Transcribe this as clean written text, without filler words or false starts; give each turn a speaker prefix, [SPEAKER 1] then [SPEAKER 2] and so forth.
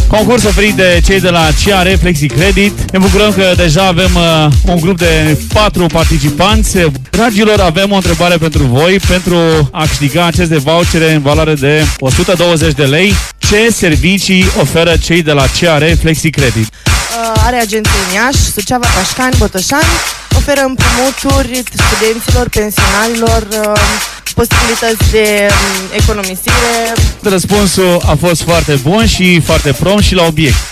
[SPEAKER 1] Concurs oferit de cei de la CR Flexi Credit. Ne bucurăm că deja avem un grup de 4 participanți. Dragilor, avem o întrebare pentru voi. Pentru a câștiga aceste vouchere în valoare de 120 de lei, ce servicii oferă cei de la CR Flexi Credit?
[SPEAKER 2] Are agenții în Iași, Suceava, Pașcani, Botoșani. Oferă împrumuturi studenților, pensionarilor, posibilități de economisire.
[SPEAKER 1] Răspunsul a fost foarte bun și foarte prompt și la obiect.